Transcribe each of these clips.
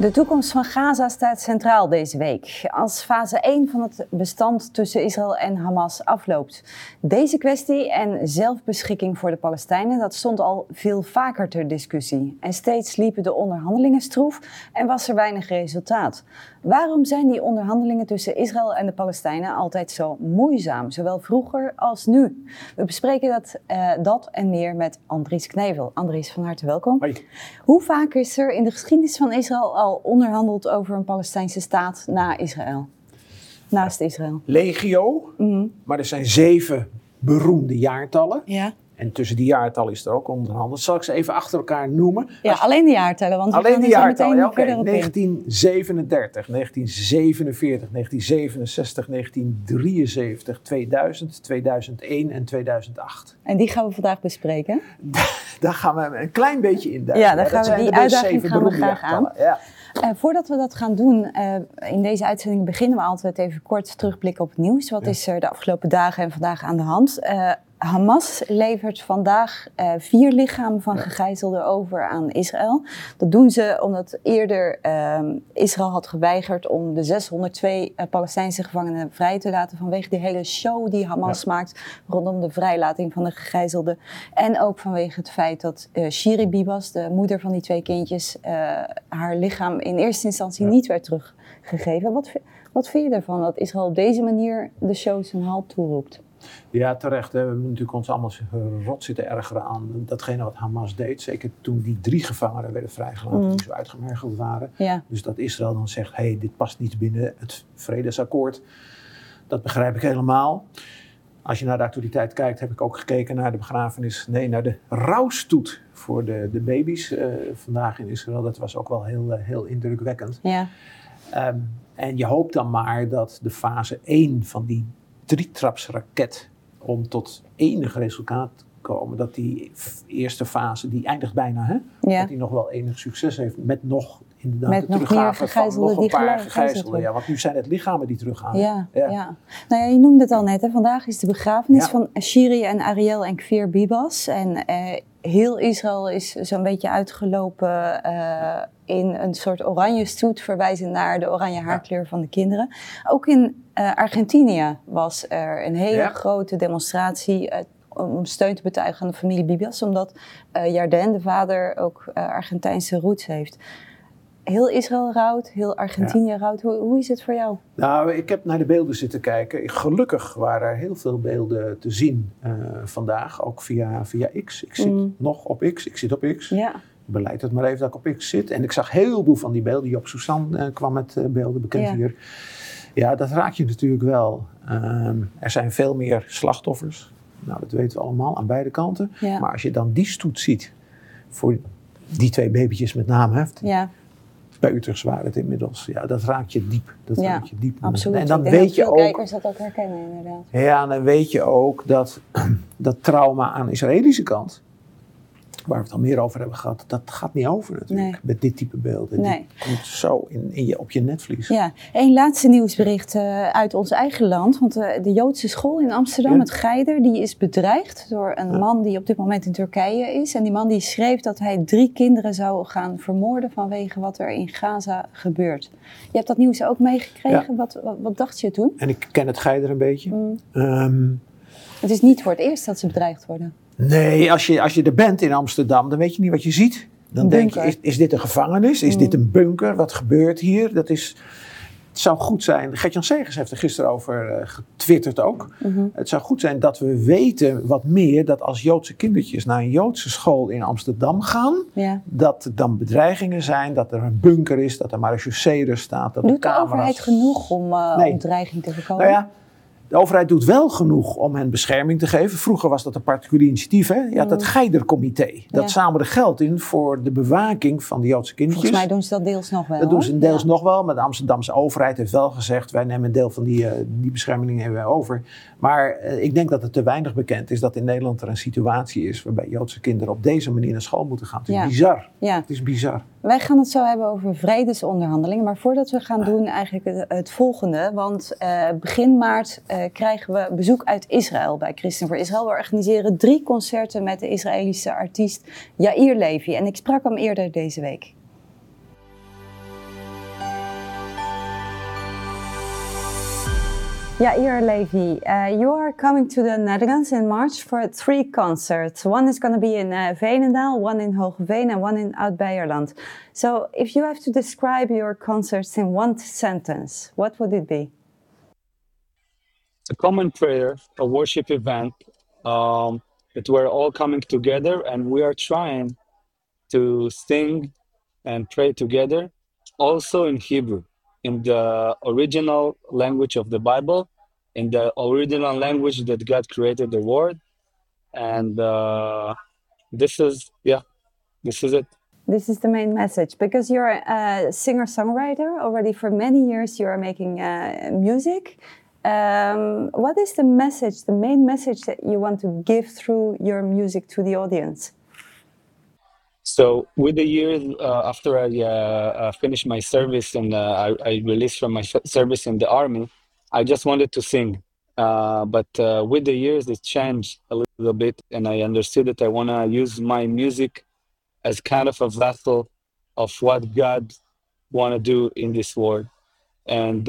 De toekomst van Gaza staat centraal deze week, als fase 1 van het bestand tussen Israël en Hamas afloopt. Deze kwestie en zelfbeschikking voor de Palestijnen, dat stond al veel vaker ter discussie. En steeds liepen de onderhandelingen stroef en was er weinig resultaat. Waarom zijn die onderhandelingen tussen Israël en de Palestijnen altijd zo moeizaam, zowel vroeger als nu? We bespreken dat en meer met Andries Knevel. Andries, van harte welkom. Hoi. Hoe vaak is er in de geschiedenis van Israël al onderhandeld over een Palestijnse staat naast Israël? Legio, maar er zijn 7 beroemde jaartallen. Ja. En tussen die jaartallen is er ook onderhandeld. Zal ik ze even achter elkaar noemen? Ja, alleen de jaartallen, want we gaan er zo meteen verder op in. 1937, 1947, 1967, 1973, 2000, 2001 en 2008. En die gaan we vandaag bespreken? Daar gaan we een klein beetje induiken. Ja, daar gaan we die uitdaging gaan we graag aan. Ja. Voordat we dat gaan doen, in deze uitzending beginnen we altijd even kort terugblikken op het nieuws. Wat is er de afgelopen dagen en vandaag aan de hand? Hamas levert vandaag 4 lichamen van gegijzelden over aan Israël. Dat doen ze omdat eerder Israël had geweigerd om de 602 Palestijnse gevangenen vrij te laten vanwege die hele show die Hamas maakt rondom de vrijlating van de gegijzelden. En ook vanwege het feit dat Shiri Bibas, de moeder van die 2 kindjes, haar lichaam in eerste instantie niet werd teruggegeven. Wat vind je ervan dat Israël op deze manier de show zijn halt toeroept? Ja, terecht. We hebben natuurlijk ons allemaal rot zitten ergeren aan datgene wat Hamas deed. Zeker toen die 3 gevangenen werden vrijgelaten die zo uitgemergeld waren. Ja. Dus dat Israël dan zegt, hey, dit past niet binnen het vredesakkoord. Dat begrijp ik helemaal. Als je naar de actualiteit kijkt, heb ik ook gekeken naar de begrafenis. Nee, naar de rouwstoet voor de baby's vandaag in Israël. Dat was ook wel heel indrukwekkend. Ja. En je hoopt dan maar dat de fase 1 van die 3-trapsraket om tot enig resultaat te komen, dat die eerste fase, die eindigt bijna, hè? Ja. Dat die nog wel enig succes heeft met nog inderdaad met de teruggave van nog een paar gegijzelden. Ja, want nu zijn het lichamen die teruggaan. Ja. Nou ja, je noemde het al net, hè? Vandaag is de begrafenis van Shiri en Ariel en Kfir Bibas. En heel Israël is zo'n beetje uitgelopen in een soort oranje stoet, verwijzend naar de oranje haarkleur van de kinderen. Ook in Argentinië was er een hele grote demonstratie om steun te betuigen aan de familie Bibas, omdat Yarden, de vader, ook Argentijnse roots heeft. Heel Israël rouwt, heel Argentinië rouwt. Hoe is het voor jou? Nou, ik heb naar de beelden zitten kijken. Gelukkig waren er heel veel beelden te zien vandaag, ook via X. Ik zit nog op X, ik zit op X. Ja. Beleid het maar even dat ik op X zit. En ik zag heel veel van die beelden. Job Suzan kwam met beelden bekend hier. Ja, dat raakt je natuurlijk wel. Er zijn veel meer slachtoffers. Nou, dat weten we allemaal aan beide kanten. Ja. Maar als je dan die stoet ziet, voor die 2 babytjes met name, bij Utrecht waren het inmiddels. Ja, dat raakt je diep. Dat raakt je diep. Absoluut. En dan weet je ook, kijkers dat ook herkennen, inderdaad. Ja, en dan weet je ook dat trauma aan de Israëlische kant, waar we het al meer over hebben gehad, dat gaat niet over natuurlijk, met dit type beelden. Nee. Die komt zo op je netvlies. Ja, één laatste nieuwsbericht uit ons eigen land. Want de Joodse school in Amsterdam, het Geider, die is bedreigd door een man die op dit moment in Turkije is. En die man die schreef dat hij 3 kinderen zou gaan vermoorden vanwege wat er in Gaza gebeurt. Je hebt dat nieuws ook meegekregen. Ja. Wat dacht je toen? En ik ken het Geider een beetje. Het is niet voor het eerst dat ze bedreigd worden. Nee, als je er bent in Amsterdam, dan weet je niet wat je ziet. Dan denk je, is dit een gevangenis? Is dit een bunker? Wat gebeurt hier? Het zou goed zijn, Gert-Jan Segers heeft er gisteren over getwitterd ook. Het zou goed zijn dat we weten wat meer, dat als Joodse kindertjes naar een Joodse school in Amsterdam gaan, dat er dan bedreigingen zijn, dat er een bunker is, dat er marechaussee er staat. Dat Doet de overheid genoeg om dreiging te voorkomen? Nou ja, de overheid doet wel genoeg om hen bescherming te geven. Vroeger was dat een particulier initiatief. Hè? Je had het Geidercomité. Dat zamelde geld in voor de bewaking van de Joodse kindertjes. Volgens mij doen ze dat deels nog wel. Dat doen ze deels nog wel. Maar de Amsterdamse overheid heeft wel gezegd, wij nemen een deel van die bescherming nemen wij over. Maar ik denk dat het te weinig bekend is dat in Nederland er een situatie is waarbij Joodse kinderen op deze manier naar school moeten gaan. Het is bizar. Ja. Het is bizar. Wij gaan het zo hebben over vredesonderhandelingen. Maar voordat we gaan doen eigenlijk het volgende. Want begin maart krijgen we bezoek uit Israël bij Christen voor Israël. We organiseren 3 concerten met de Israëlische artiest Yair Levy. En ik sprak hem eerder deze week. Yair Levy, you are coming to the Netherlands in March for 3 concerts. One is going to be in Veenendaal, one in Hoogeveen, and one in Oud-Beijerland. So if you have to describe your concerts in one sentence, what would it be? It's a common prayer, a worship event that we're all coming together and we are trying to sing and pray together, also in Hebrew, in the original language of the Bible, in the original language that God created the world. And this is it. This is the main message, because you're a singer-songwriter already for many years. You are making music. What is the message, the main message that you want to give through your music to the audience? So with the years, after I finished my service and I released from my service in the army, I just wanted to sing. But with the years, it changed a little bit, and I understood that I want to use my music as kind of a vessel of what God want to do in this world. And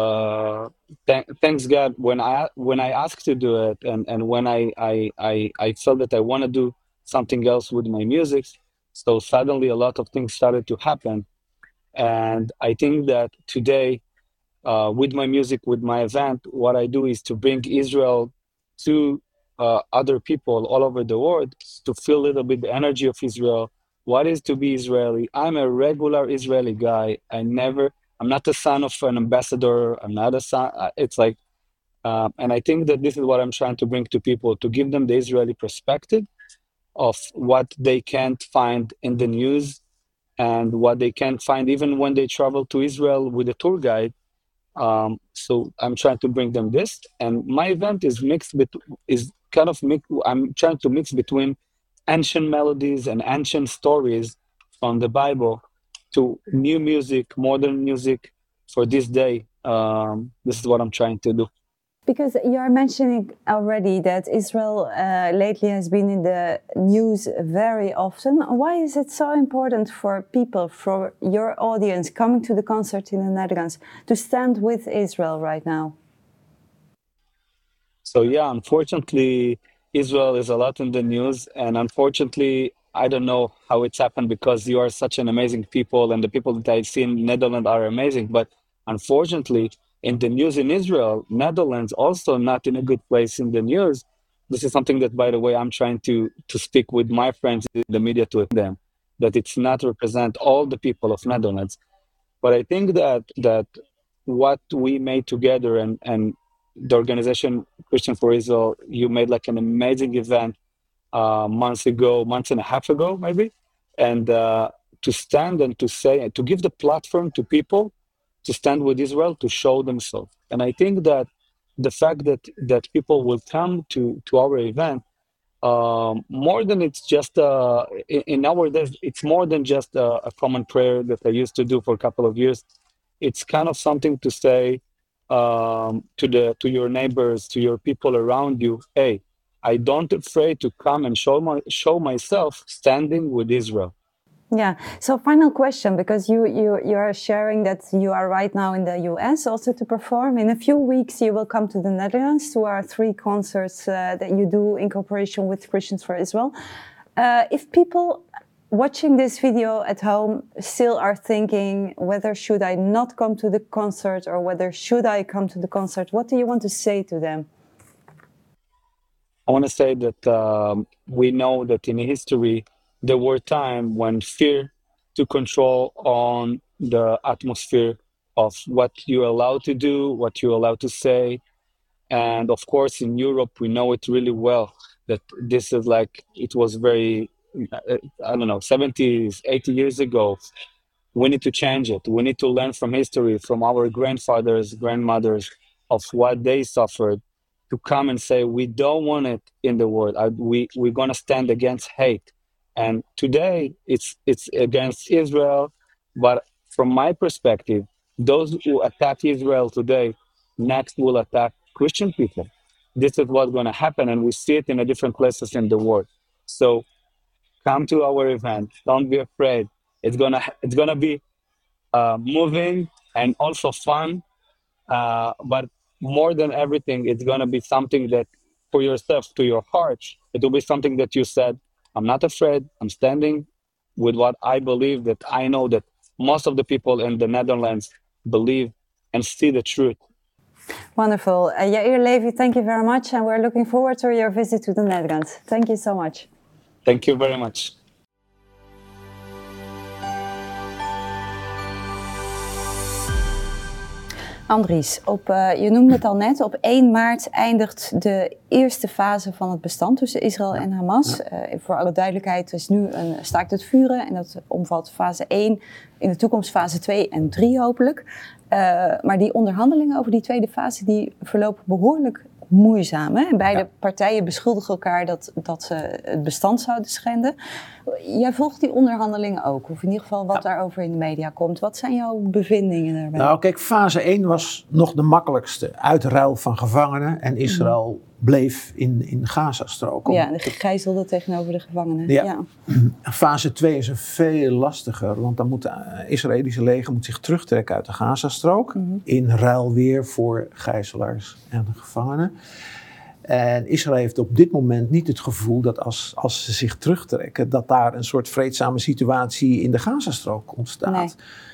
thanks God, when I asked to do it, and when I felt that I want to do something else with my music, so suddenly a lot of things started to happen. And I think that today, with my music, with my event, what I do is to bring Israel to other people all over the world to feel a little bit the energy of Israel. What is to be Israeli? I'm a regular Israeli guy. I'm not the son of an ambassador. I'm not a son. It's like, and I think that this is what I'm trying to bring to people, to give them the Israeli perspective of what they can't find in the news and what they can't find even when they travel to Israel with a tour guide. So I'm trying to bring them this, and my event is I'm trying to mix between ancient melodies and ancient stories from the Bible to new music, modern music for this day. This is what I'm trying to do. Because you are mentioning already that Israel lately has been in the news very often. Why is it so important for people, for your audience coming to the concert in the Netherlands, to stand with Israel right now? So yeah, unfortunately, Israel is a lot in the news, and unfortunately, I don't know how it's happened because you are such an amazing people, and the people that I see in Netherlands are amazing. But unfortunately, in the news in Israel, Netherlands also not in a good place in the news. This is something that, by the way, I'm trying to speak with my friends in the media to them, that it's not represent all the people of Netherlands. But I think that what we made together and the organization Christian for Israel, you made like an amazing event months and a half ago, maybe, and to stand and to say, to give the platform to people to stand with Israel, to show themselves. And I think that the fact that people will come to our event, more than it's just in our days, it's more than just a common prayer that I used to do for a couple of years. It's kind of something to say to your neighbors, to your people around you. Hey, I don't afraid to come and show myself standing with Israel. Yeah. So final question, because you are sharing that you are right now in the US also to perform. In a few weeks, you will come to the Netherlands to our 3 concerts that you do in cooperation with Christians for Israel. If people watching this video at home still are thinking whether should I not come to the concert or whether should I come to the concert, what do you want to say to them? I want to say that we know that in history, there were times when fear took control on the atmosphere of what you're allowed to do, what you're allowed to say. And of course, in Europe, we know it really well that this is like, it was very, I don't know, 70, 80 years ago. We need to change it. We need to learn from history, from our grandfathers, grandmothers, of what they suffered, to come and say, we don't want it in the world. We're going to stand against hate. And today, it's against Israel. But from my perspective, those who attack Israel today, next will attack Christian people. This is what's going to happen. And we see it in different places in the world. So come to our event. Don't be afraid. It's gonna be moving and also fun. But more than everything, it's going to be something that for yourself, to your heart, it will be something that you said, I'm not afraid, I'm standing with what I believe, that I know that most of the people in the Netherlands believe and see the truth. Wonderful. Yair Levy, thank you very much, and we're looking forward to your visit to the Netherlands. Thank you so much. Thank you very much. Andries, je noemde het al net, op 1 maart eindigt de eerste fase van het bestand tussen Israël en Hamas. Voor alle duidelijkheid, er is nu een staakt het vuren en dat omvat fase 1, in de toekomst fase 2 en 3 hopelijk. Maar die onderhandelingen over die tweede fase die verlopen behoorlijk moeizaam. Hè? En beide partijen beschuldigen elkaar dat ze het bestand zouden schenden. Jij volgt die onderhandelingen ook, of in ieder geval wat daarover in de media komt. Wat zijn jouw bevindingen daarbij? Nou kijk, fase 1 was nog de makkelijkste. Uitruil van gevangenen en Israël bleef in Gazastrook. Ja, de gegijzelden tegenover de gevangenen. Ja. Fase 2 is een veel lastiger, want dan moet het Israëlische leger zich terugtrekken uit de Gazastrook. In ruil weer voor gijzelaars en gevangenen. En Israël heeft op dit moment niet het gevoel dat als ze zich terugtrekken, dat daar een soort vreedzame situatie in de Gazastrook ontstaat. Nee.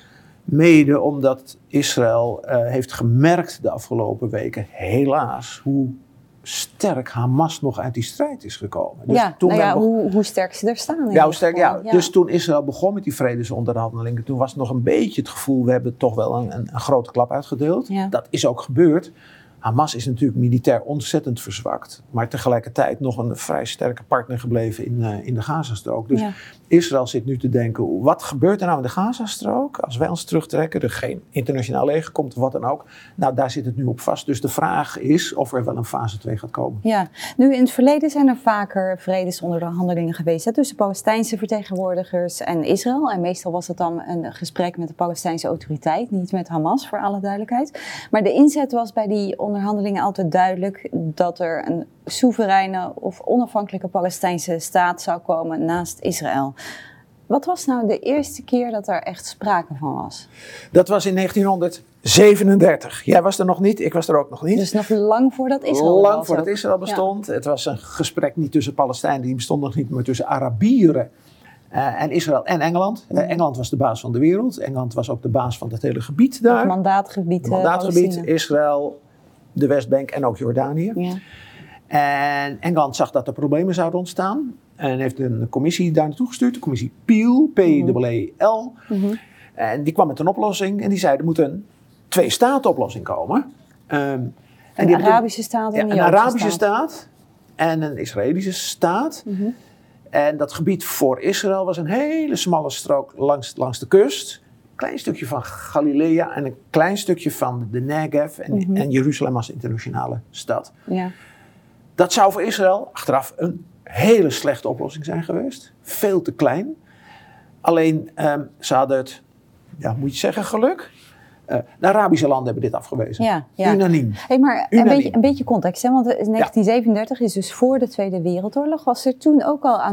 Mede omdat Israël heeft gemerkt de afgelopen weken, helaas, hoe sterk Hamas nog uit die strijd is gekomen. Dus hoe sterk ze er staan. Dus toen Israël begon met die vredesonderhandelingen, toen was het nog een beetje het gevoel, we hebben toch wel een grote klap uitgedeeld. Ja. Dat is ook gebeurd. Hamas is natuurlijk militair ontzettend verzwakt, maar tegelijkertijd nog een vrij sterke partner gebleven in de Gazastrook. Dus Israël zit nu te denken, wat gebeurt er nou in de Gazastrook als wij ons terugtrekken, er geen internationaal leger komt, wat dan ook. Nou, daar zit het nu op vast. Dus de vraag is of er wel een fase 2 gaat komen. Ja, nu in het verleden zijn er vaker vredesonderhandelingen geweest tussen Palestijnse vertegenwoordigers en Israël. En meestal was het dan een gesprek met de Palestijnse autoriteit, niet met Hamas, voor alle duidelijkheid. Maar de inzet was bij die onderhandelingen altijd duidelijk dat er een soevereine of onafhankelijke Palestijnse staat zou komen naast Israël. Wat was nou de eerste keer dat er echt sprake van was? Dat was in 1937. Jij was er nog niet, ik was er ook nog niet. Dus nog lang voordat Israël was. Lang voordat Israël bestond. Ja. Het was een gesprek niet tussen Palestijnen, die bestond nog niet, maar tussen Arabieren en Israël en Engeland. Engeland was de baas van de wereld. Engeland was ook de baas van het hele gebied daar. Het mandaatgebied. Israël, de Westbank en ook Jordanië. Ja. En Engeland zag dat er problemen zouden ontstaan. En heeft een commissie daar naartoe gestuurd. De commissie Peel, P-E-E-L. En die kwam met een oplossing. En die zei, er moet een 2-staten-oplossing komen. Een Arabische staat en een Arabische staat. En een Israëlische staat. En dat gebied voor Israël was een hele smalle strook langs de kust. Een klein stukje van Galilea en een klein stukje van de Negev en Jeruzalem als internationale stad. Ja. Dat zou voor Israël achteraf een hele slechte oplossing zijn geweest. Veel te klein. Alleen ze hadden het, moet je zeggen, geluk. De Arabische landen hebben dit afgewezen. Unaniem. Hey, maar een beetje context, hè? Want in 1937 is dus voor de Tweede Wereldoorlog. Was er toen ook al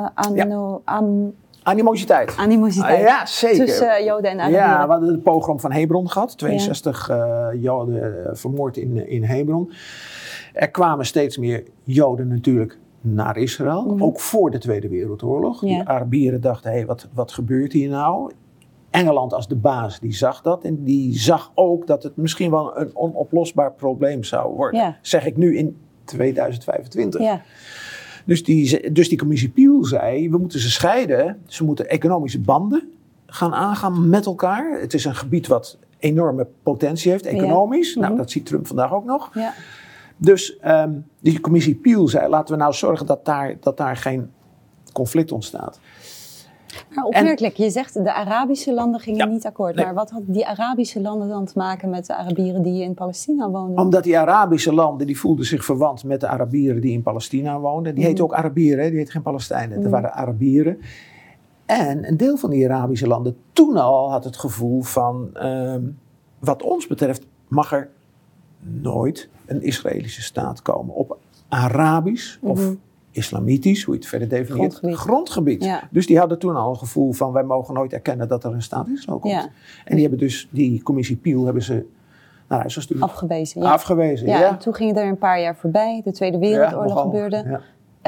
animositeit. Ja, zeker. Tussen Joden en Arabieren. Ja, we hadden de pogrom van Hebron gehad. 62 Joden vermoord in Hebron. Er kwamen steeds meer Joden natuurlijk naar Israël. Ook voor de Tweede Wereldoorlog. Ja. Die Arabieren dachten, wat gebeurt hier nou? Engeland als de baas, die zag dat. En die zag ook dat het misschien wel een onoplosbaar probleem zou worden. Ja. Zeg ik nu in 2025. Ja. Dus die commissie Peel zei, we moeten ze scheiden. Ze moeten economische banden gaan aangaan met elkaar. Het is een gebied wat enorme potentie heeft, economisch. Nou, dat ziet Trump vandaag ook nog. Ja. Dus die commissie Peel zei, laten we nou zorgen dat daar geen conflict ontstaat. Maar opmerkelijk, je zegt de Arabische landen gingen niet akkoord. Nee. Maar wat had die Arabische landen dan te maken met de Arabieren die in Palestina woonden? Omdat die Arabische landen, die voelden zich verwant met de Arabieren die in Palestina woonden. Die heten ook Arabieren, die heten geen Palestijnen. Dat waren Arabieren. En een deel van die Arabische landen toen al had het gevoel van, wat ons betreft mag er nooit een Israëlische staat komen. Op Arabisch of islamitisch, hoe je het verder definieert, grondgebied. Ja. Dus die hadden toen al een gevoel van, wij mogen nooit erkennen dat er een staat Israël komt. Ja. En die hebben dus, die commissie Peel hebben ze naar huis gestuurd. Afgewezen. Afgewezen, ja. En toen ging er een paar jaar voorbij. De Tweede Wereldoorlog gebeurde. Ja.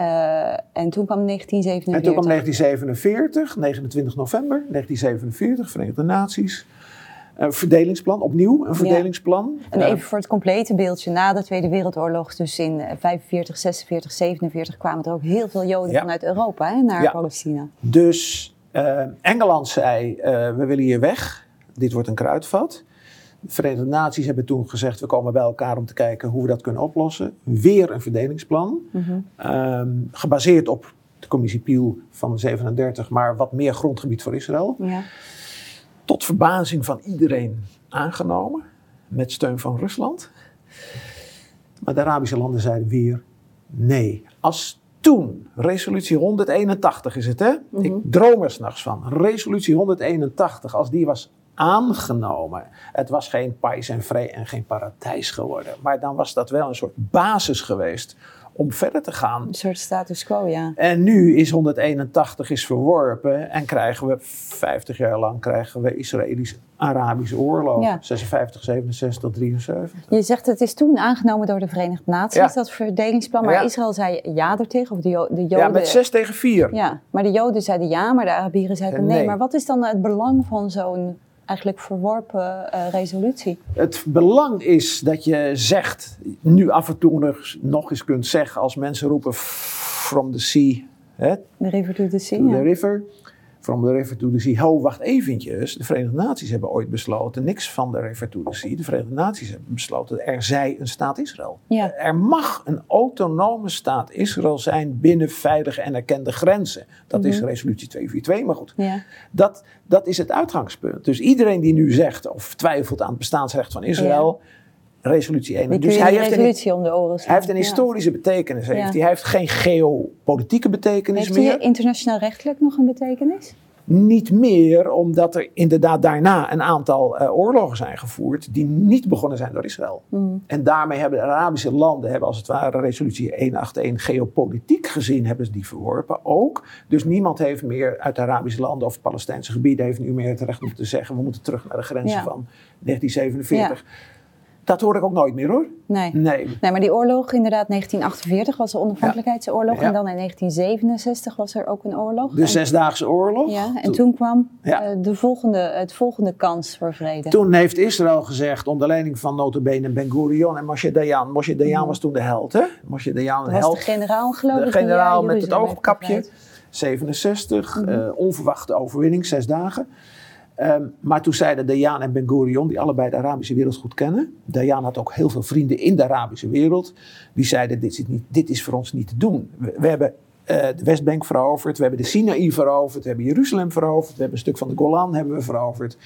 En toen kwam 1947. En toen kwam 1947, 29 november 1947, Verenigde Naties. Een verdelingsplan, opnieuw een verdelingsplan. En even voor het complete beeldje, na de Tweede Wereldoorlog, dus in 45, 46, 47 kwamen er ook heel veel Joden vanuit Europa naar Palestina. Dus Engeland zei, we willen hier weg, dit wordt een kruidvat. De Verenigde Naties hebben toen gezegd, we komen bij elkaar om te kijken hoe we dat kunnen oplossen. Weer een verdelingsplan, gebaseerd op de commissie Peel van 37, maar wat meer grondgebied voor Israël. Ja. Tot verbazing van iedereen aangenomen, met steun van Rusland. Maar de Arabische landen zeiden weer nee. Als toen, resolutie 181 is het hè, ik droom er 's nachts van, resolutie 181, als die was aangenomen, het was geen pais en vrij en geen paradijs geworden, maar dan was dat wel een soort basis geweest om verder te gaan. Een soort status quo, ja. En nu is 181 is verworpen en krijgen we 50 jaar lang Israëlisch-Arabische oorlog. 56, 67, 73. Je zegt het is toen aangenomen door de Verenigde Naties, dat verdelingsplan. Maar Israël zei ja ertegen, of de Joden... Ja, met 6-4. Ja, maar de Joden zeiden ja, maar de Arabieren zeiden nee. Maar wat is dan het belang van zo'n eigenlijk verworpen resolutie? Het belang is dat je zegt, nu af en toe nog eens kunt zeggen, als mensen roepen from the sea. Hè? The river to the sea, the river, from the river to the sea. Oh, wacht eventjes. De Verenigde Naties hebben ooit besloten, niks van de river to the sea. De Verenigde Naties hebben besloten, er zij een staat Israël. Ja. Er mag een autonome staat Israël zijn binnen veilige en erkende grenzen. Dat is resolutie 242, maar goed. Ja. Dat is het uitgangspunt. Dus iedereen die nu zegt of twijfelt aan het bestaansrecht van Israël, resolutie 1. Dus hij heeft een historische betekenis. Hij heeft geen geopolitieke betekenis meer. Heeft hij internationaal rechtelijk nog een betekenis? Niet meer, omdat er inderdaad daarna een aantal oorlogen zijn gevoerd die niet begonnen zijn door Israël. En daarmee hebben de Arabische landen, als het ware resolutie 181 geopolitiek gezien, hebben ze die verworpen ook. Dus niemand heeft meer uit de Arabische landen of Palestijnse gebieden heeft nu meer het recht om te zeggen, we moeten terug naar de grenzen van 1947. Ja. Dat hoor ik ook nooit meer hoor. Nee, maar die oorlog inderdaad, 1948 was de onafhankelijkheidsoorlog. En dan in 1967 was er ook een oorlog. De Zesdaagse Oorlog. Ja, en toen kwam het volgende kans voor vrede. Toen heeft Israël gezegd, onder leiding van nota bene Ben-Gurion en Moshe Dayan. Moshe Dayan was toen de held hè. Moshe Dayan, was de generaal geloof ik. De generaal met het oogkapje. 67, onverwachte overwinning, 6 dagen. Maar toen zeiden Dayan en Ben-Gurion, die allebei de Arabische wereld goed kennen. Dayan had ook heel veel vrienden in de Arabische wereld. Die zeiden, dit is voor ons niet te doen. We hebben de Westbank veroverd, we hebben de Sinaï veroverd, we hebben Jeruzalem veroverd, we hebben een stuk van de Golan hebben we veroverd.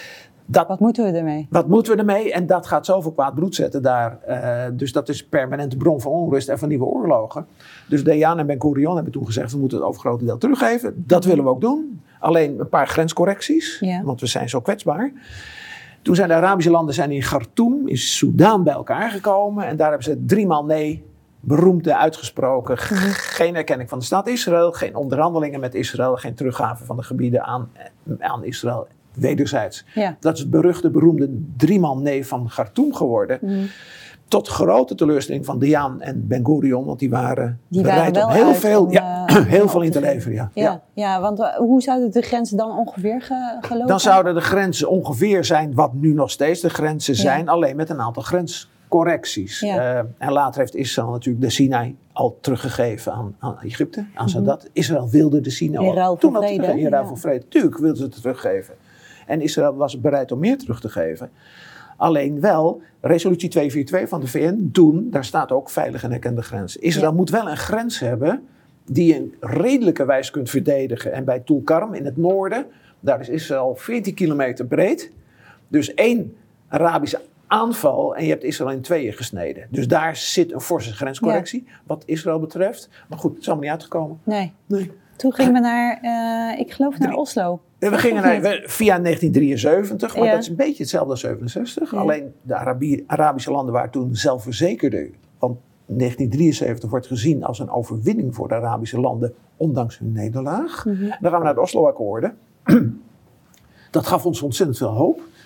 Wat moeten we ermee? Wat moeten we ermee? En dat gaat zoveel kwaad bloed zetten daar. Dus dat is een permanente bron van onrust en van nieuwe oorlogen. Dus Dayan en Ben-Gurion hebben toen gezegd, we moeten het overgrote deel teruggeven. Dat willen we ook doen. Alleen een paar grenscorrecties, want we zijn zo kwetsbaar. Toen zijn de Arabische landen in Khartoum, in Soedan, bij elkaar gekomen. En daar hebben ze 3 maal nee, beroemde uitgesproken. Geen erkenning van de staat Israël, geen onderhandelingen met Israël, geen teruggave van de gebieden aan Israël. Wederzijds. Ja. Dat is het beroemde 3 maal nee van Khartoum geworden. Tot grote teleurstelling van Dayan en Ben-Gurion, want die waren bereid om heel veel in te leveren. Ja, want hoe zouden de grenzen dan ongeveer gelopen? Dan zouden de grenzen ongeveer zijn wat nu nog steeds de grenzen zijn, alleen met een aantal grenscorrecties. En later heeft Israël natuurlijk de Sinaï al teruggegeven aan Egypte, aan Sadat. Israël wilde de Sinaï in ruil voor vrede. In ruil voor vrede. Tuurlijk wilden ze het teruggeven. En Israël was bereid om meer terug te geven. Alleen wel, resolutie 242 van de VN, toen, daar staat ook veilig en erkende grenzen. Israël moet wel een grens hebben die je in redelijke wijze kunt verdedigen. En bij Tulkarm in het noorden, daar is Israël 14 kilometer breed. Dus 1 Arabische aanval en je hebt Israël in 2 gesneden. Dus daar zit een forse grenscorrectie, wat Israël betreft. Maar goed, het is allemaal niet uitgekomen. Nee. Toen gingen we naar, ik geloof naar Oslo. We gingen via 1973, maar dat is een beetje hetzelfde als 67. Ja. Alleen de Arabische landen waren toen zelfverzekerder. Want 1973 wordt gezien als een overwinning voor de Arabische landen, ondanks hun nederlaag. Dan gaan we naar de Oslo-akkoorden. Dat gaf ons ontzettend veel hoop.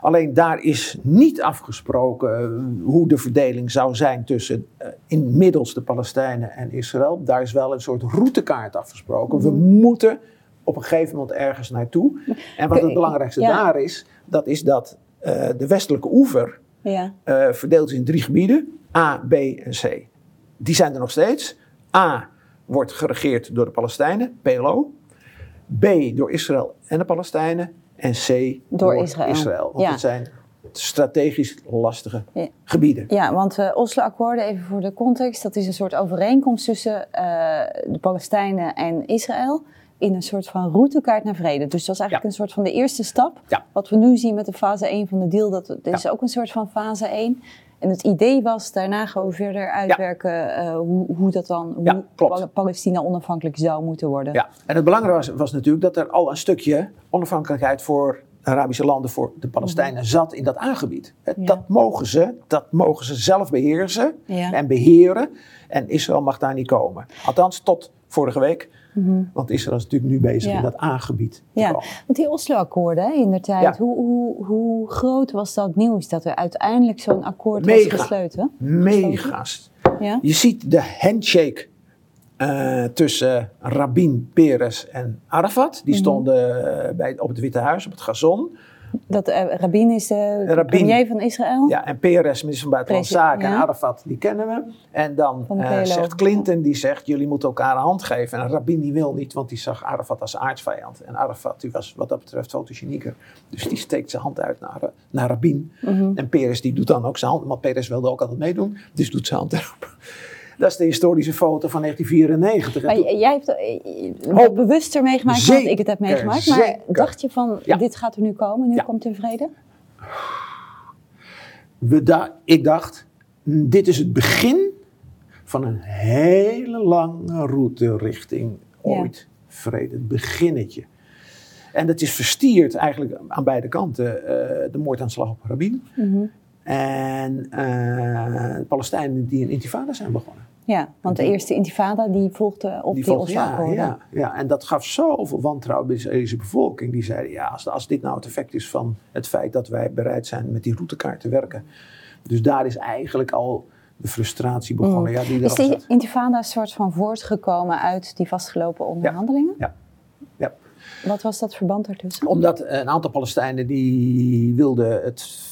Alleen daar is niet afgesproken hoe de verdeling zou zijn tussen inmiddels de Palestijnen en Israël. Daar is wel een soort routekaart afgesproken. We moeten op een gegeven moment ergens naartoe. En wat het belangrijkste daar is, dat is dat de westelijke oever verdeeld is in 3 gebieden. A, B en C. Die zijn er nog steeds. A wordt geregeerd door de Palestijnen, PLO. B door Israël en de Palestijnen. En C door Israël. Want het zijn strategisch lastige gebieden. Ja, want Oslo-akkoorden, even voor de context, dat is een soort overeenkomst tussen de Palestijnen en Israël in een soort van routekaart naar vrede. Dus dat is eigenlijk een soort van de eerste stap. Ja. Wat we nu zien met de fase 1 van de deal, dat is ook een soort van fase 1. En het idee was, daarna gewoon verder uitwerken hoe dat dan, hoe Palestina onafhankelijk zou moeten worden. Ja, en het belangrijke was natuurlijk dat er al een stukje onafhankelijkheid voor Arabische landen, voor de Palestijnen zat in dat aangebied. Dat mogen ze zelf beheersen en beheren. En Israël mag daar niet komen. Althans, tot vorige week. Want Israël is natuurlijk nu bezig in dat aangebied te komen. Want die Oslo-akkoorden in der tijd, hoe groot was dat nieuws dat er uiteindelijk zo'n akkoord was gesloten? Mega's. Ja? Je ziet de handshake tussen Rabin, Peres en Arafat. Die stonden op het Witte Huis, op het gazon. Rabin is de premier van Israël. Ja, en Peres, minister van Buitenlandse Zaken, en Arafat, die kennen we. En dan zegt Clinton, die zegt, jullie moeten elkaar een hand geven. En Rabin die wil niet, want die zag Arafat als aardsvijand. En Arafat, die was wat dat betreft fotogenieker. Dus die steekt zijn hand uit naar Rabin. En Peres, die doet dan ook zijn hand, want Peres wilde ook altijd meedoen. Dus doet zijn hand erop. Dat is de historische foto van 1994. Maar jij hebt het bewuster meegemaakt dan ik het heb meegemaakt. Maar dacht je van, dit gaat er nu komen? Nu komt er vrede? Ik dacht, dit is het begin van een hele lange route richting ooit vrede. Het beginnetje. En dat is verstierd eigenlijk aan beide kanten. De moordaanslag op Rabin. En de Palestijnen die een intifada zijn begonnen. Ja, want de eerste intifada die volgde op die Oslo-akkoorden. Ja, en dat gaf zoveel wantrouwen bij de Israëlische bevolking. Die zeiden, als dit nou het effect is van het feit dat wij bereid zijn met die routekaart te werken. Dus daar is eigenlijk al de frustratie begonnen. Ja, is die intifada een soort van voortgekomen uit die vastgelopen onderhandelingen? Ja. Wat was dat verband ertussen? Omdat een aantal Palestijnen die wilden het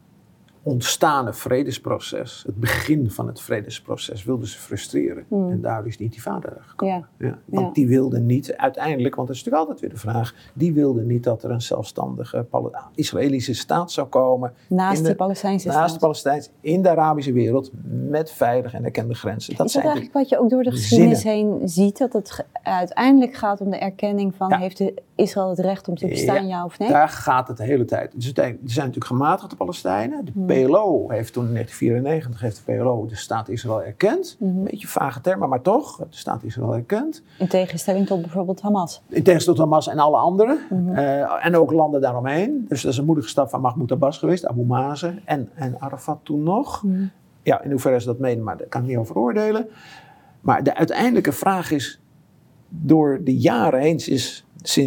ontstane vredesproces, het begin van het vredesproces, wilden ze frustreren. En daardoor is die intifada gekomen. Want die wilden niet, uiteindelijk, want dat is natuurlijk altijd weer de vraag, die wilden niet dat er een zelfstandige Israëlische staat zou komen. Naast de Palestijnse staat. Naast de Palestijnse, in de Arabische wereld, met veilige en erkende grenzen. Dat is dat eigenlijk wat je ook door de geschiedenis heen ziet, dat het uiteindelijk gaat om de erkenning van, heeft Israël het recht om te bestaan, ja of nee? Daar gaat het de hele tijd. Dus er zijn natuurlijk gematigde Palestijnen. De PLO heeft toen in 1994 de staat Israël erkend. Een beetje vage termen, maar toch. De staat Israël erkend. In tegenstelling tot bijvoorbeeld Hamas. In tegenstelling tot Hamas en alle anderen. En ook landen daaromheen. Dus dat is een moedige stap van Mahmoud Abbas geweest. Abu Mazen en Arafat toen nog. Ja, in hoeverre ze dat menen, maar daar kan ik niet over oordelen. Maar de uiteindelijke vraag is, door de jaren heen, sinds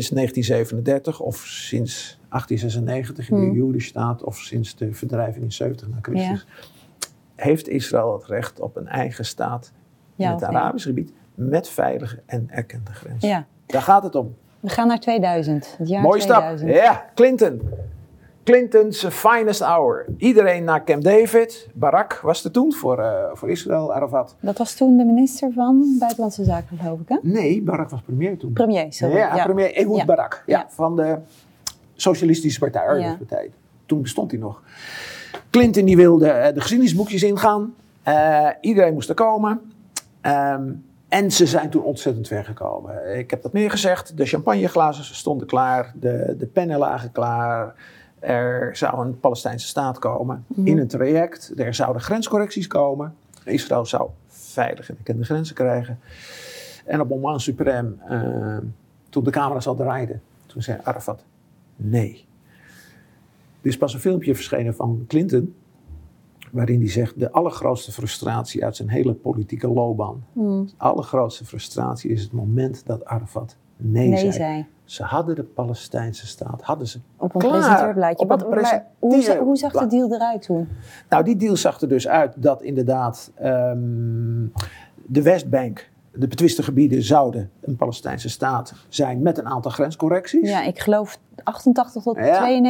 1937 of sinds 1896 in de Jodenstaat of sinds de verdrijving in 70 na Christus, heeft Israël het recht op een eigen staat in het Arabisch gebied met veilige en erkende grenzen. Ja. Daar gaat het om. We gaan naar 2000, het jaar Mooie 2000. Stap. Ja, Clinton's finest hour. Iedereen naar Camp David. Barak was er toen voor Israël, Arafat. Dat was toen de minister van Buitenlandse Zaken, geloof ik, hè? Nee, Barak was premier toen. Premier, sorry. Ja, premier Ehud Barak. Ja, van de Socialistische Partij, Arbeiderspartij. Toen bestond hij nog. Clinton die wilde de geschiedenisboekjes ingaan. Iedereen moest er komen. En ze zijn toen ontzettend ver gekomen. Ik heb dat meer gezegd. De champagneglazen stonden klaar. De pennen lagen klaar. Er zou een Palestijnse staat komen in een traject. Er zouden grenscorrecties komen. Israël zou veilig en erkende grenzen krijgen. En op moment suprême, toen de camera's al draaiden, toen zei Arafat, nee. Er is pas een filmpje verschenen van Clinton waarin hij zegt, de allergrootste frustratie uit zijn hele politieke loopbaan. De allergrootste frustratie is het moment dat Arafat nee zei. Ze hadden de Palestijnse staat, hadden ze op een presenteurblaadje. Hoe zag de deal eruit toen? Nou, die deal zag er dus uit dat inderdaad de Westbank, de betwiste gebieden, zouden een Palestijnse staat zijn met een aantal grenscorrecties. Ja, ik geloof 88 tot 92%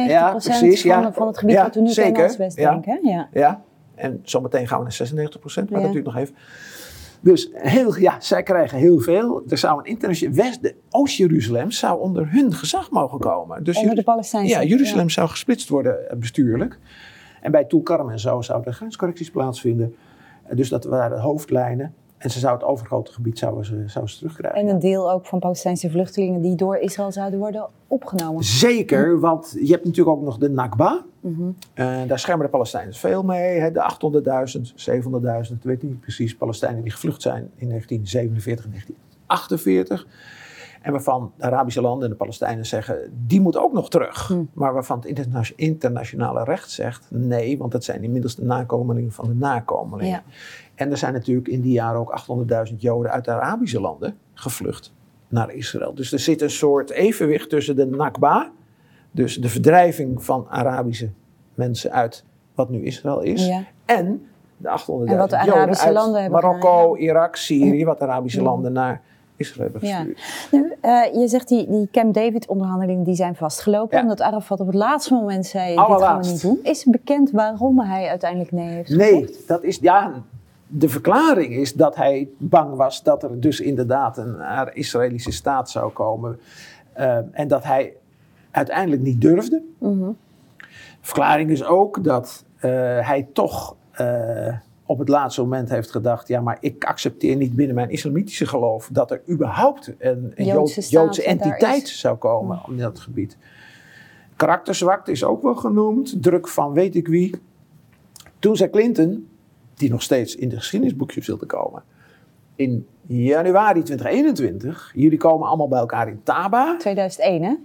van het gebied wat we nu kennen als Westbank. Ja, en zometeen gaan we naar 96%, maar dat duurt nog even. Dus zij krijgen heel veel. Er zou een internationaal Oost-Jeruzalem zou onder hun gezag mogen komen. Dus onder de Palestijnse. Ja, Jeruzalem zou gesplitst worden bestuurlijk. En bij Tulkarm en zo zouden er grenscorrecties plaatsvinden. Dus dat waren de hoofdlijnen. En ze zou het overgrote gebied zouden ze terugkrijgen. En een deel ook van Palestijnse vluchtelingen die door Israël zouden worden opgenomen. Zeker, want je hebt natuurlijk ook nog de Nakba. Daar schermen de Palestijnen veel mee. Hè, de 800.000, 700.000, ik weet niet precies, Palestijnen die gevlucht zijn in 1947 en 1948. En waarvan de Arabische landen en de Palestijnen zeggen, die moet ook nog terug. Maar waarvan het internationale recht zegt, nee, want dat zijn inmiddels de nakomelingen van de nakomelingen. Ja. En er zijn natuurlijk in die jaren ook 800.000 Joden uit de Arabische landen gevlucht naar Israël. Dus er zit een soort evenwicht tussen de Nakba, dus de verdrijving van Arabische mensen uit wat nu Israël is, en de 800.000 Joden uit landen Marokko, Irak, Syrië, wat Arabische landen naar Israël hebben gestuurd. Nu, je zegt die Camp David onderhandelingen die zijn vastgelopen, omdat Arafat op het laatste moment zei, dit gaan we niet doen. Is bekend waarom hij uiteindelijk nee heeft gezegd? Nee, dat is, de verklaring is dat hij bang was dat er dus inderdaad een Israëlische staat zou komen. En dat hij uiteindelijk niet durfde. De verklaring is ook dat hij toch op het laatste moment heeft gedacht, ja, maar ik accepteer niet binnen mijn islamitische geloof dat er überhaupt een Joodse entiteit zou komen in dat gebied. Karakterzwakte is ook wel genoemd, druk van weet ik wie. Toen zei Clinton, die nog steeds in de geschiedenisboekjes wilde komen, in januari 2021, jullie komen allemaal bij elkaar in Taba. 2001, hè?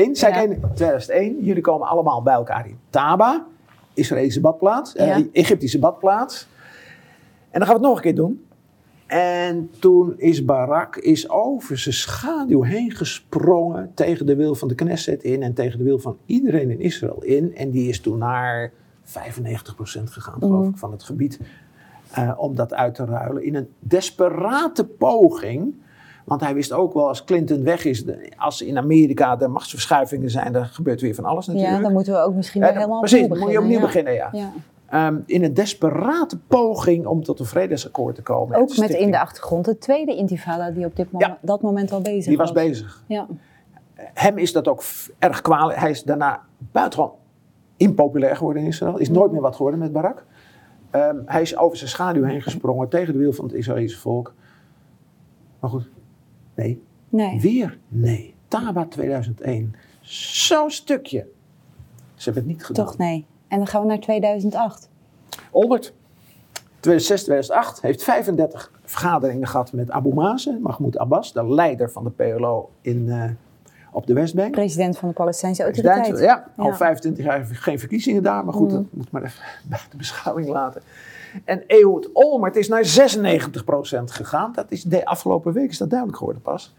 2001, jullie komen allemaal bij elkaar in Taba, Israëlische badplaats, Egyptische badplaats. En dan gaan we het nog een keer doen. En toen is Barak over zijn schaduw heen gesprongen tegen de wil van de Knesset in en tegen de wil van iedereen in Israël in. En die is toen naar 95% gegaan, geloof ik, van het gebied. Om dat uit te ruilen in een desperate poging. Want hij wist ook wel, als Clinton weg is, als in Amerika de machtsverschuivingen zijn, dan gebeurt weer van alles natuurlijk. Ja, dan moeten we ook misschien weer helemaal opnieuw beginnen. Precies, dan moet je opnieuw beginnen, in een desperate poging om tot een vredesakkoord te komen. Ook met in de achtergrond de tweede intifada die op dat moment al bezig was. Die was bezig. Ja. Hem is dat ook erg kwalijk. Hij is daarna buitengewoon impopulair geworden in Israël. Is nooit meer wat geworden met Barak. Hij is over zijn schaduw heen gesprongen tegen de wil van het Israëlische volk. Maar goed, nee. Weer nee. Taba 2001. Zo'n stukje. Ze hebben het niet gedaan. Toch nee. En dan gaan we naar 2008. Olmert. 2006, 2008 heeft 35 vergaderingen gehad met Abu Mazen, Mahmoud Abbas, de leider van de PLO op de Westbank. President van de Palestijnse Autoriteit. Ja, al 25 jaar geen verkiezingen daar, maar goed, dat moet maar even buiten beschouwing laten. En Ehud Olmert is naar 96% gegaan. Dat is de afgelopen week is dat duidelijk geworden pas.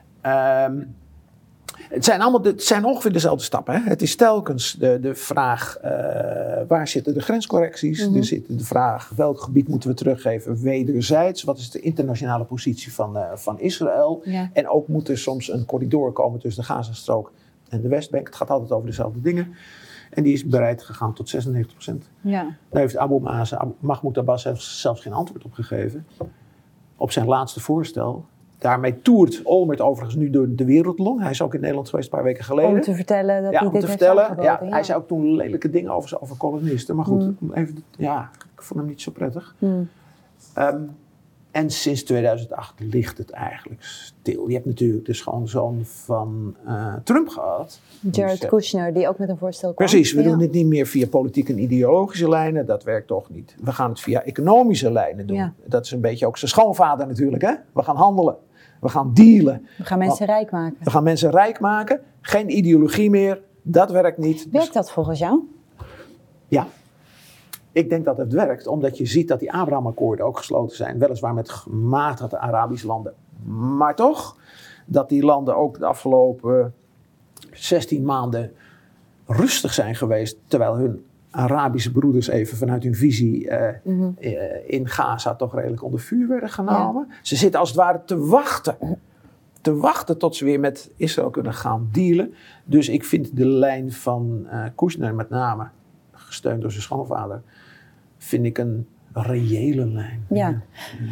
Het zijn ongeveer dezelfde stappen. Hè? Het is telkens de vraag, waar zitten de grenscorrecties? Er zit de vraag, welk gebied moeten we teruggeven wederzijds? Wat is de internationale positie van Israël? Ja. En ook moet er soms een corridor komen tussen de Gazastrook en de Westbank. Het gaat altijd over dezelfde dingen. En die is bereid gegaan tot 96%. Ja. Daar heeft Abu Mazen, Mahmoud Abbas zelfs geen antwoord op gegeven. Op zijn laatste voorstel. Daarmee toert Olmert overigens nu door de wereldlong. Hij is ook in Nederland geweest een paar weken geleden. Om te vertellen dat hij dit heeft aangeboden. Hij zei ook toen lelijke dingen over kolonisten. Maar goed, ik vond hem niet zo prettig. En sinds 2008 ligt het eigenlijk stil. Je hebt natuurlijk de schoonzoon van Trump gehad. Jared Kushner, die ook met een voorstel kwam. Precies, we doen het niet meer via politieke en ideologische lijnen. Dat werkt toch niet. We gaan het via economische lijnen doen. Ja. Dat is een beetje ook zijn schoonvader natuurlijk. Hè? We gaan handelen. We gaan dealen. We gaan mensen rijk maken. We gaan mensen rijk maken. Geen ideologie meer. Dat werkt niet. Werkt dat volgens jou? Ja. Ik denk dat het werkt, omdat je ziet dat die Abraham-akkoorden ook gesloten zijn. Weliswaar met gematigde Arabische landen. Maar toch, dat die landen ook de afgelopen 16 maanden rustig zijn geweest. Terwijl hun Arabische broeders even vanuit hun visie in Gaza toch redelijk onder vuur werden genomen. Ja. Ze zitten als het ware te wachten tot ze weer met Israël kunnen gaan dealen. Dus ik vind de lijn van Kushner met name, gesteund door zijn schoonvader, vind ik een reële lijn. Ja.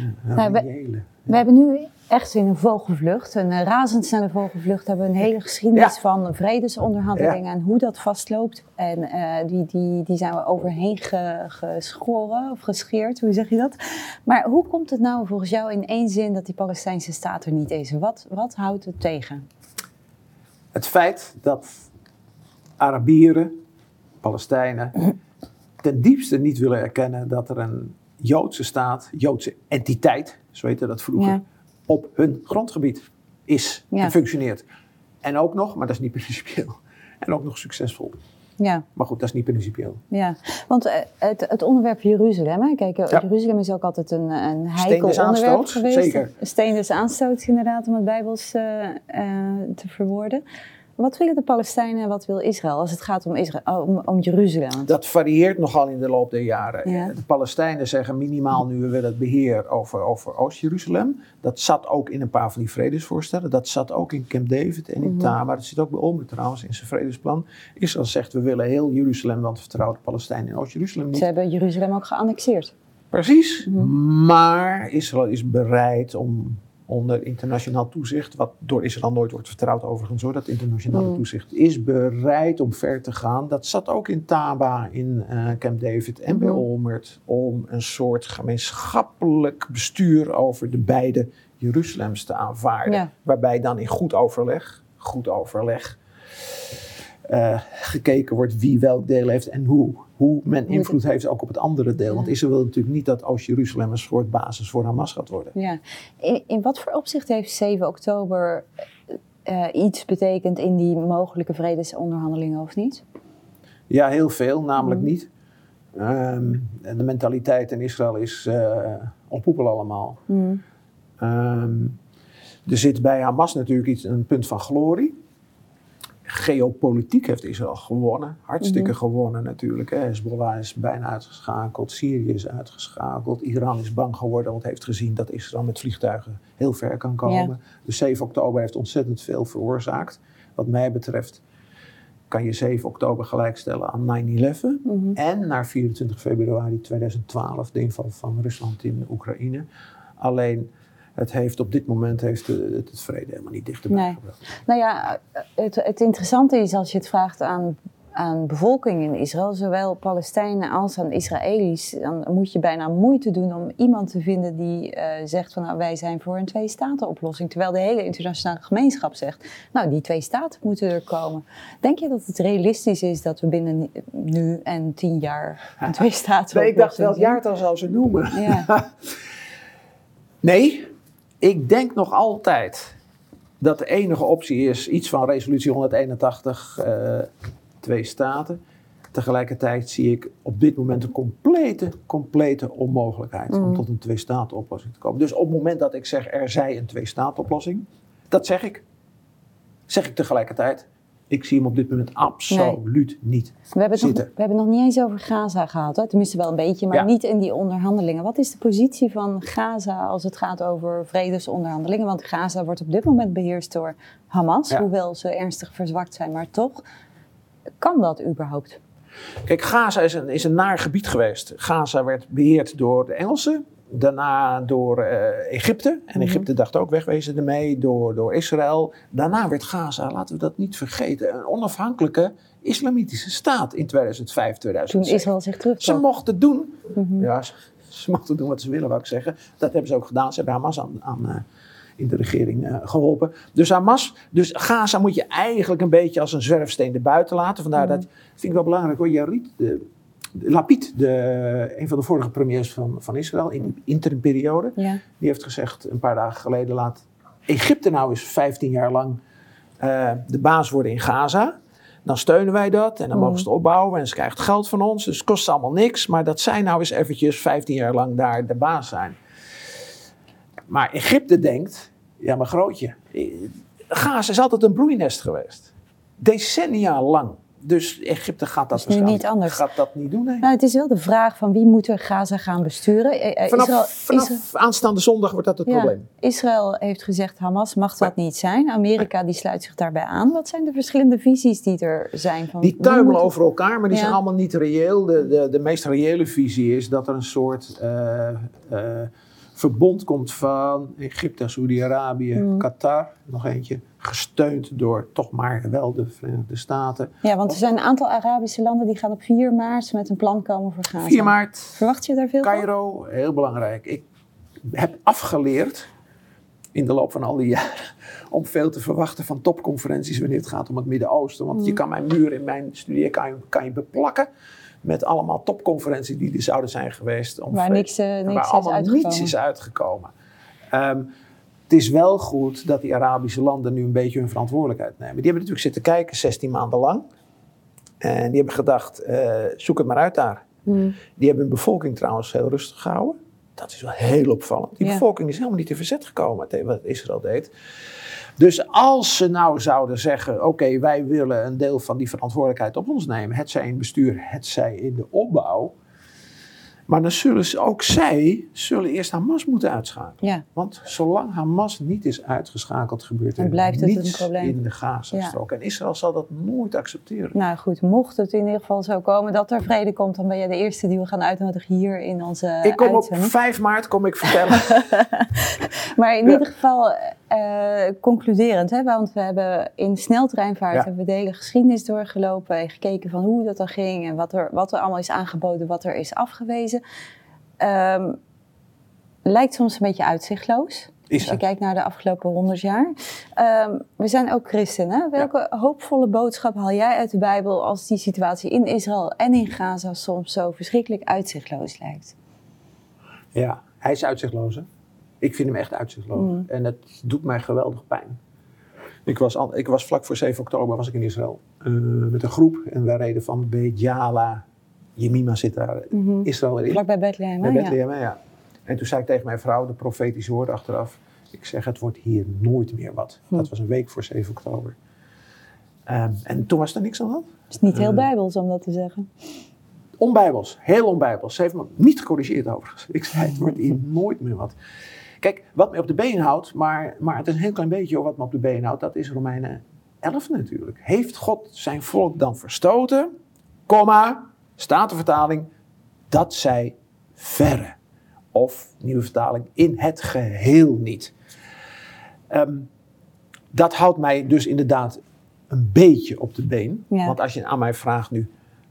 We hebben nu echt in een vogelvlucht, een razendsnelle vogelvlucht, hebben we een hele geschiedenis van vredesonderhandelingen en hoe dat vastloopt. En die zijn we overheen geschoren of gescheerd, hoe zeg je dat? Maar hoe komt het nou volgens jou in één zin dat die Palestijnse staat er niet is? Wat houdt het tegen? Het feit dat Arabieren, Palestijnen, ten diepste niet willen erkennen dat er een Joodse staat, Joodse entiteit, zo heette dat vroeger, op hun grondgebied is en functioneert. En ook nog, maar dat is niet principieel, en ook nog succesvol. Ja. Maar goed, dat is niet principieel. Ja, want het onderwerp Jeruzalem, hè? Kijk, Jeruzalem is ook altijd een heikel onderwerp geweest. Zeker. Steen des aanstoots inderdaad, om het Bijbels te verwoorden. Wat willen de Palestijnen en wat wil Israël als het gaat om Jeruzalem? Dat varieert nogal in de loop der jaren. Ja. De Palestijnen zeggen minimaal nu we willen het beheer over Oost-Jeruzalem. Dat zat ook in een paar van die vredesvoorstellen. Dat zat ook in Camp David en in Tamar. Dat zit ook bij Olmert trouwens in zijn vredesplan. Israël zegt we willen heel Jeruzalem, want we vertrouwen de Palestijnen in Oost-Jeruzalem niet. Ze hebben Jeruzalem ook geannexeerd. Precies, maar Israël is bereid om onder internationaal toezicht, wat door Israël nooit wordt vertrouwd overigens hoor, dat internationale toezicht is bereid om ver te gaan. Dat zat ook in Taba, in Camp David en bij Olmert, om een soort gemeenschappelijk bestuur over de beide Jeruzalems te aanvaarden. Ja. Waarbij dan in goed overleg, gekeken wordt wie welk deel heeft en hoe men invloed heeft ook op het andere deel. Want Israël wil natuurlijk niet dat Oost-Jeruzalem een soort basis voor Hamas gaat worden. Ja. In wat voor opzicht heeft 7 oktober iets betekend in die mogelijke vredesonderhandelingen of niet? Ja, heel veel, namelijk niet. De mentaliteit in Israël is ontpoepel allemaal. Er zit bij Hamas natuurlijk een punt van glorie. Geopolitiek heeft Israël gewonnen. Hartstikke gewonnen natuurlijk. Hezbollah is bijna uitgeschakeld. Syrië is uitgeschakeld. Iran is bang geworden, want heeft gezien dat Israël met vliegtuigen heel ver kan komen. Ja. Dus 7 oktober heeft ontzettend veel veroorzaakt. Wat mij betreft kan je 7 oktober gelijkstellen aan 9/11. En naar 24 februari 2012, de inval van Rusland in Oekraïne. Alleen het heeft op dit moment het vrede helemaal niet dichterbij gebracht. Nou ja, het interessante is als je het vraagt aan bevolking in Israël, zowel Palestijnen als aan Israëli's, dan moet je bijna moeite doen om iemand te vinden die zegt van nou, wij zijn voor een 2-staten-oplossing. Terwijl de hele internationale gemeenschap zegt, nou die 2 staten moeten er komen. Denk je dat het realistisch is dat we binnen nu en 10 jaar een 2-staten-oplossing Nee, ik dacht welk jaartal zou ze noemen. Ja. Nee. Ik denk nog altijd dat de enige optie is iets van resolutie 181, 2 staten. Tegelijkertijd zie ik op dit moment een complete onmogelijkheid om tot een 2-staten-oplossing te komen. Dus op het moment dat ik zeg er zij een 2-staten-oplossing, dat zeg ik tegelijkertijd. Ik zie hem op dit moment absoluut niet zitten. We hebben het nog niet eens over Gaza gehad, hè? Tenminste wel een beetje, maar niet in die onderhandelingen. Wat is de positie van Gaza als het gaat over vredesonderhandelingen? Want Gaza wordt op dit moment beheerst door Hamas, hoewel ze ernstig verzwakt zijn, maar toch. Kan dat überhaupt? Kijk, Gaza is een naar gebied geweest. Gaza werd beheerd door de Engelsen. Daarna door Egypte. En Egypte dacht ook wegwezen ermee. Door Israël. Daarna werd Gaza, laten we dat niet vergeten, een onafhankelijke islamitische staat in 2005, 2006. Toen Israël zich terugtrok. Ze mochten doen. Ja, ze mochten doen wat ze willen, wou ik zeggen. Dat hebben ze ook gedaan. Ze hebben Hamas in de regering geholpen. Dus Gaza moet je eigenlijk een beetje als een zwerfsteen erbuiten laten. Vandaar dat vind ik wel belangrijk hoor. Lapid, een van de vorige premiers van Israël in die interimperiode, die heeft gezegd een paar dagen geleden, laat Egypte nou eens 15 jaar lang de baas worden in Gaza. dan steunen wij dat en dan mogen ze het opbouwen en ze krijgt geld van ons. Dus het kost allemaal niks, maar dat zij nou eens eventjes 15 jaar lang daar de baas zijn. Maar Egypte denkt, ja maar grootje, Gaza is altijd een broeinest geweest. Decennia lang. Dus Egypte gaat dat niet doen. Nee. Nou, het is wel de vraag van wie moet er Gaza gaan besturen. Vanaf aanstaande zondag wordt dat het probleem. Israël heeft gezegd, Hamas mag dat niet zijn. Amerika die sluit zich daarbij aan. Wat zijn de verschillende visies die er zijn? Die tuimelen over elkaar, maar die zijn allemaal niet reëel. De meest reële visie is dat er een soort verbond komt van Egypte, Saudi-Arabië, Qatar, nog eentje, gesteund door toch maar wel de Verenigde Staten. Ja, want er zijn een aantal Arabische landen die gaan op 4 maart met een plan komen voor Gaza. 4 maart. Verwacht je daar veel van? Cairo, heel belangrijk. Ik heb afgeleerd in de loop van al die jaren om veel te verwachten van topconferenties wanneer het gaat om het Midden-Oosten. Want je kan mijn muur in mijn studie kan je beplakken met allemaal topconferenties die er zouden zijn geweest. Waar niets is uitgekomen. Het is wel goed dat die Arabische landen nu een beetje hun verantwoordelijkheid nemen. Die hebben natuurlijk zitten kijken 16 maanden lang. En die hebben gedacht, zoek het maar uit daar. Die hebben hun bevolking trouwens heel rustig gehouden. Dat is wel heel opvallend. Die bevolking is helemaal niet in verzet gekomen tegen wat Israël deed. Dus als ze nou zouden zeggen, oké, wij willen een deel van die verantwoordelijkheid op ons nemen. Het zij in bestuur, het zij in de opbouw. Maar dan zullen zij eerst Hamas moeten uitschakelen. Ja. Want zolang Hamas niet is uitgeschakeld, gebeurt er niets in de Gazastrook. En Israël zal dat nooit accepteren. Nou goed, mocht het in ieder geval zo komen dat er vrede komt, dan ben jij de eerste die we gaan uitnodigen hier in onze uitzending. Op 5 maart kom ik vertellen. Maar in ieder geval concluderend, hè, want we hebben in sneltreinvaart hebben we de hele geschiedenis doorgelopen en gekeken van hoe dat dan ging en wat er allemaal is aangeboden, wat er is afgewezen. Lijkt soms een beetje uitzichtloos. Als je kijkt naar de afgelopen 100 jaar. We zijn ook christenen. Welke hoopvolle boodschap haal jij uit de Bijbel als die situatie in Israël en in Gaza soms zo verschrikkelijk uitzichtloos lijkt? Ja, hij is uitzichtloos. Hè? Ik vind hem echt uitzichtloos. En het doet mij geweldig pijn. Ik was vlak voor 7 oktober was ik in Israël met een groep. En wij reden van Beit Jala. Jemima zit daar, Israël erin. Vlak bij Bethlehem, bij Bethlehem, ja. En toen zei ik tegen mijn vrouw, de profetische woord achteraf. Ik zeg, het wordt hier nooit meer wat. Dat was een week voor 7 oktober. En toen was er niks aan de hand. Het is niet heel bijbels om dat te zeggen. Onbijbels, heel onbijbels. Ze heeft me niet gecorrigeerd overigens. Ik zei, het wordt hier nooit meer wat. Kijk, wat me op de been houdt, maar het is een heel klein beetje wat me op de been houdt, dat is Romeinen 11 natuurlijk. Heeft God zijn volk dan verstoten, Statenvertaling, dat zij verre. Of, nieuwe vertaling, in het geheel niet. Dat houdt mij dus inderdaad een beetje op de been. Ja. Want als je aan mij vraagt nu,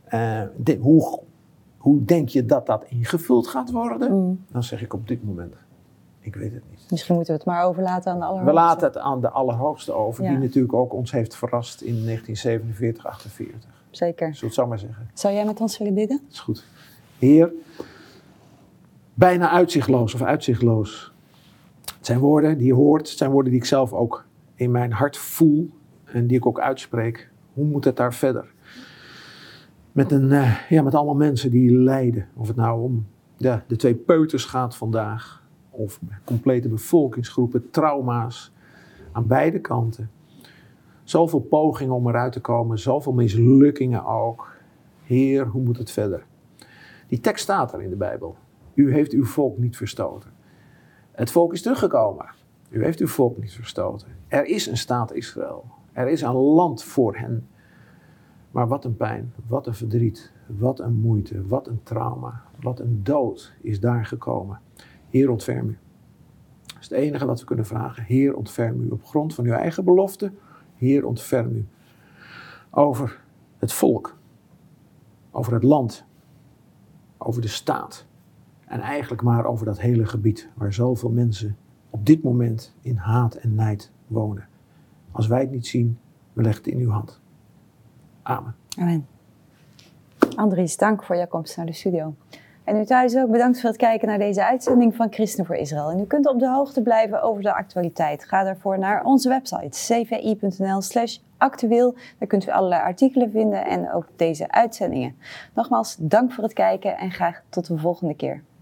hoe denk je dat dat ingevuld gaat worden? Dan zeg ik op dit moment, ik weet het niet. Misschien moeten we het maar overlaten aan de Allerhoogste. We laten het aan de Allerhoogste over, die natuurlijk ook ons heeft verrast in 1947, 48. Zeker. Zullen we het zo maar zeggen. Zou jij met ons willen bidden? Dat is goed. Heer, bijna uitzichtloos. Het zijn woorden die je hoort. Het zijn woorden die ik zelf ook in mijn hart voel. En die ik ook uitspreek. Hoe moet het daar verder? Met allemaal mensen die lijden. Of het nou om de 2 peuters gaat vandaag. Of complete bevolkingsgroepen, trauma's. Aan beide kanten. Zoveel pogingen om eruit te komen, zoveel mislukkingen ook. Heer, hoe moet het verder? Die tekst staat er in de Bijbel. U heeft uw volk niet verstoten. Het volk is teruggekomen. U heeft uw volk niet verstoten. Er is een staat Israël. Er is een land voor hen. Maar wat een pijn, wat een verdriet, wat een moeite, wat een trauma, wat een dood is daar gekomen. Heer, ontferm u. Dat is het enige wat we kunnen vragen. Heer, ontferm u op grond van uw eigen belofte. Heer, ontferm u over het volk, over het land, over de staat en eigenlijk maar over dat hele gebied waar zoveel mensen op dit moment in haat en nijd wonen. Als wij het niet zien, we leggen het in uw hand. Amen. Amen. Andries, dank voor jouw komst naar de studio. En u thuis ook bedankt voor het kijken naar deze uitzending van Christen voor Israël. En u kunt op de hoogte blijven over de actualiteit. Ga daarvoor naar onze website cvi.nl/actueel. Daar kunt u allerlei artikelen vinden en ook deze uitzendingen. Nogmaals, dank voor het kijken en graag tot de volgende keer.